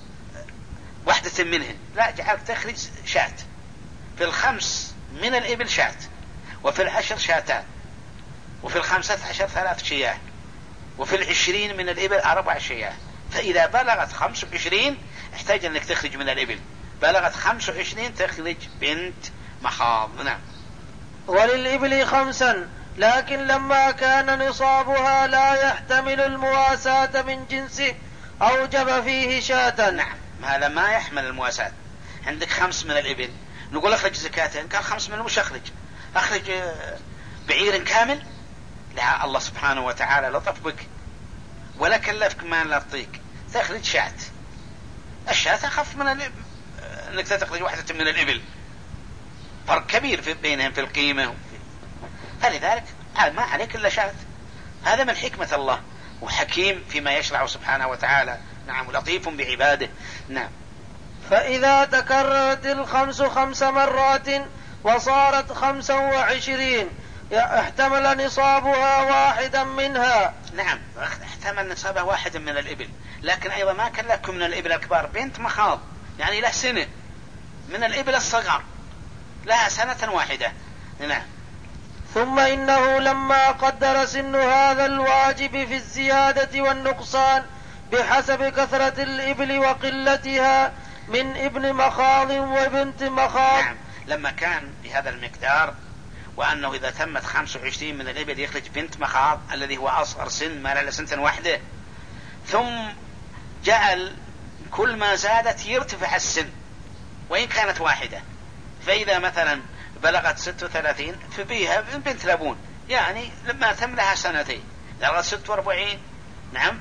واحدة منهن، لا، جعلك تخرج شاة. في 5 من الإبل شاة، وفي 10 شاتان، وفي 15 3 شياه، وفي 20 من الإبل 4 شياه. فإذا بلغت 25 احتاج أنك تخرج من الإبل، بلغت 25 تخرج بنت مخاض. نعم. وللإبل 5، لكن لما كان نصابها لا يحتمل المواساة من جنسه أوجب فيه شاة. نعم. هذا ما يحمل المواساة. عندك 5 من الإبل، نقول أخرج زكاتين، قال 5 من وش أخرج بعير كامل؟ لا، الله سبحانه وتعالى لطف بك ولا كلفك ما لا تطيق، تخرج شاة. الشاة أخف من أنك تخرج واحدة من الإبل، فرق كبير بينهم في القيمة، فلذلك ما عليك إلا شاة. هذا من حكمة الله، وحكيم فيما يشرع سبحانه وتعالى. نعم، لطيف بعباده. نعم. فإذا تكررت الخمس 5 مرات وصارت 25 احتمل نصابها واحدا منها. نعم، احتمل نصابها واحدا من الإبل، لكن أيضا ما كان لكم من الإبل الكبار بنت مخاض، يعني له سنة، من الإبل الصغار لها سنة واحدة. نعم. ثم إنه لما قدر سن هذا الواجب في الزيادة والنقصان بحسب كثرة الإبل وقلتها من ابن مخاض وبنت مخاض. نعم، لما كان بهذا المقدار، وأنه إذا تمت 25 من الإبل يخرج بنت مخاض الذي هو أصغر سن، ما له سنة واحدة، ثم جعل كل ما زادت يرتفع السن وإن كانت واحدة. فإذا مثلا بلغت 36 فبيها بنت لبون، يعني لما تم لها سنتين بلغت 46. نعم.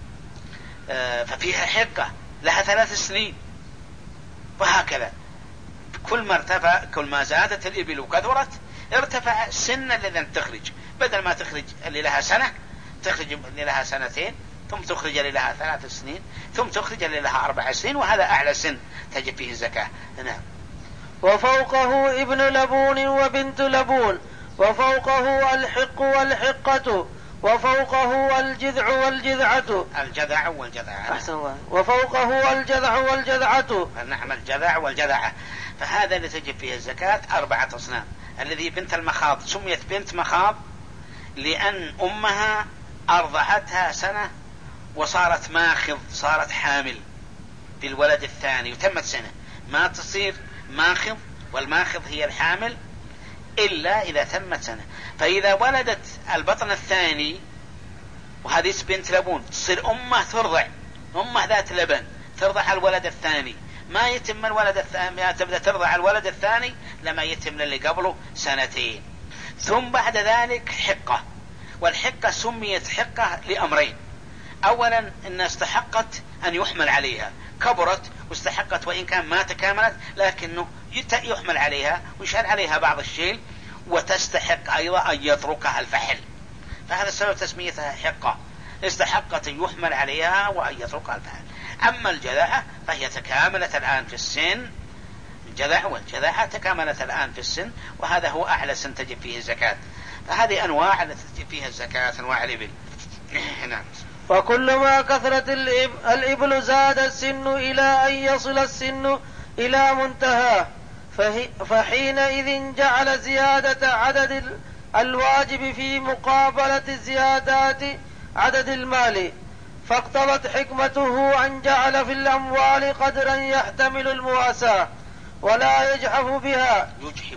ففيها حقة لها 3 سنين، وهكذا كل ما ارتفع، كل ما زادت الإبل وكثرت ارتفع السن الذي تخرج، بدل ما تخرج اللي لها سنة تخرج اللي لها 2 سنين، ثم تخرج اللي لها 3 سنين، ثم تخرج اللي لها 4 سنين، وهذا أعلى سن تجب فيه الزكاة. نعم. وفوقه ابن لبون وبنت لبون، وفوقه الحق والحقة، وفوقه الجذع والجذعة. الجذع والجذعة. أحسن الله. وفوقه الجذع والجذعة. نعم، الجذع والجذعة. فهذا اللي تجب فيه الزكاة 4 أصناف. الذي بنت المخاض سميت بنت مخاض لأن أمها أرضعتها سنة وصارت ماخض، صارت حامل بالولد الثاني وتمت سنة، ما تصير ماخض، والماخض هي الحامل إلا إذا تمت سنة. فإذا ولدت البطن الثاني وهذه بنت لبون تصير أمه ترضع، أمه ذات لبن ترضع الولد الثاني، ما يتم الولد الثاني، تبدأ ترضع الولد الثاني لما يتم للي قبله 2 سنين. ثم بعد ذلك حقة، والحقة سميت حقة لأمرين: أولا أنها استحقت أن يحمل عليها، كبرت واستحقت وإن كان ما تكاملت، لكنه يحمل عليها ويشهد عليها بعض الشيء، وتستحق أيضا أن يتركها الفحل، فهذا السبب تسميتها حقة، استحقت أن يحمل عليها وأن يتركها الفحل. أما الجذعة فهي تكاملت الآن في السن، الجذع والجذعة تكاملت الآن في السن، وهذا هو أعلى سن تجب فيه الزكاة. فهذه أنواع التي تجب فيها الزكاة، أنواع الإبل. نعم. وكل ما كثرت الإبل زاد السن إلى أن يصل السن إلى منتهى، فحينئذ جعل زيادة عدد الواجب في مقابلة زيادات عدد المال، فاقتضت حكمته أن جعل في الأموال قدرا يحتمل المواساة ولا يجحف بها،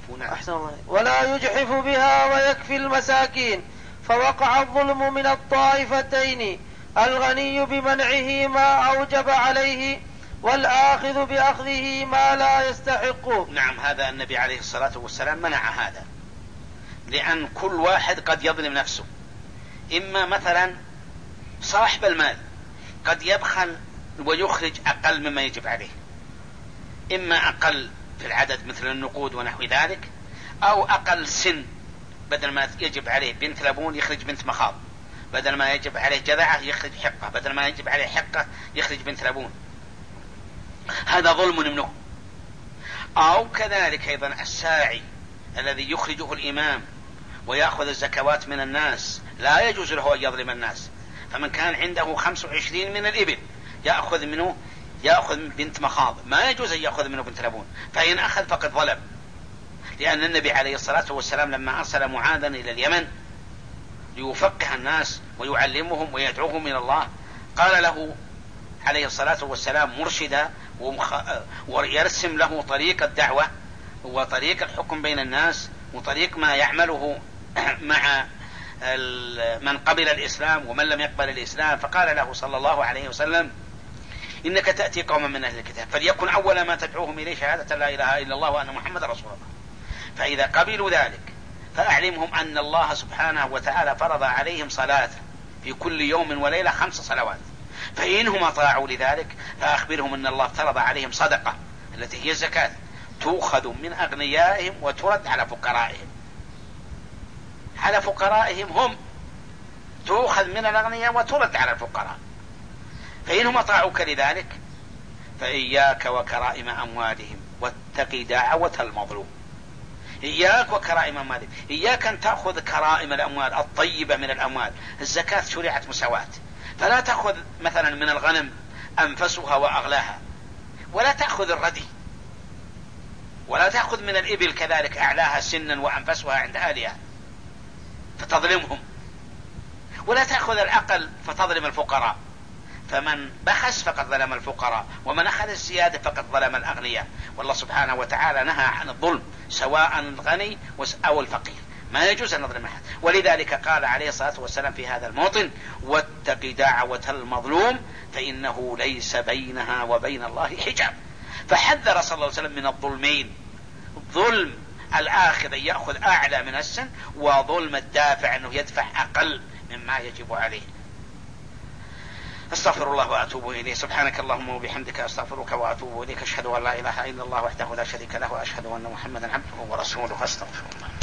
ولا يجحف بها ويكفي المساكين، فوقع الظلم من الطائفتين، الغني بمنعه ما أوجب عليه والآخذ بأخذه ما لا يستحقه. نعم، هذا النبي عليه الصلاة والسلام منع هذا، لأن كل واحد قد يظلم نفسه. إما مثلا صاحب المال قد يبخل ويخرج أقل مما يجب عليه، إما أقل في العدد مثل النقود ونحو ذلك، أو أقل سن، بدل ما يجب عليه بنت لبون يخرج بنت مخاض، بدل ما يجب عليه جذعة يخرج حقة، بدل ما يجب عليه حقة يخرج بنت لبون، هذا ظلم منه. أو كذلك أيضا الساعي الذي يخرجه الإمام ويأخذ الزكوات من الناس لا يجوز له أن يظلم الناس، فمن كان عنده 25 من الإبل يأخذ منه بنت مخاض، ما يجوز أن يأخذ منه بنت لبون، فإن أخذ فقد ظلم. لأن النبي عليه الصلاة والسلام لما أرسل معاذا إلى اليمن ليفقه الناس ويعلمهم ويدعوهم إلى الله، قال له عليه الصلاة والسلام مرشدا ويرسم له طريق الدعوة وطريق الحكم بين الناس وطريق ما يعمله مع من قبل الإسلام ومن لم يقبل الإسلام. فقال له صلى الله عليه وسلم: إنك تأتي قوما من أهل الكتاب، فليكن أول ما تدعوهم إليه شهادة لا إله إلا الله وأن محمد رسول الله، فإذا قبلوا ذلك فأعلمهم أن الله سبحانه وتعالى فرض عليهم صلاة في كل يوم وليلة 5 صلوات، فإنهم أطاعوا لذلك فأخبرهم أن الله فرض عليهم صدقة التي هي الزكاة تؤخذ من أغنيائهم وترد على فقرائهم، على فقرائهم هم، تؤخذ من الأغنياء وترد على الفقراء. فإنهم أطاعوك لذلك فإياك وكرائم أموالهم واتق دعوة المظلوم. إياك وكرائم أموالهم، إياك أن تأخذ كرائم الأموال الطيبة من الأموال. الزكاة شرعت مساواة، فلا تأخذ مثلا من الغنم أنفسها وأغلاها، ولا تأخذ الردي، ولا تأخذ من الإبل كذلك أعلاها سنا وأنفسها عند أهلها فتظلمهم، ولا تأخذ الأقل فتظلم الفقراء. فمن بخس فقد ظلم الفقراء، ومن أخذ الزيادة فقد ظلم الأغنياء. والله سبحانه وتعالى نهى عن الظلم سواء الغني أو الفقير، ما يجوز أن نظلم أحد. ولذلك قال عليه الصلاة والسلام في هذا الموطن: واتق دعوة المظلوم فإنه ليس بينها وبين الله حجاب. فحذر صلى الله عليه وسلم من الظلمين: ظلم الآخذ يأخذ أعلى من السن، وظلم الدافع أنه يدفع أقل مما يجب عليه. استغفر الله وأتوب إليه. سبحانك اللهم وبحمدك أستغفرك وأتوب إليك. أشهد أن لا إله إلا الله وحده لا شريك له، وأشهد أن محمدا عبده ورسوله. أستغفر الله.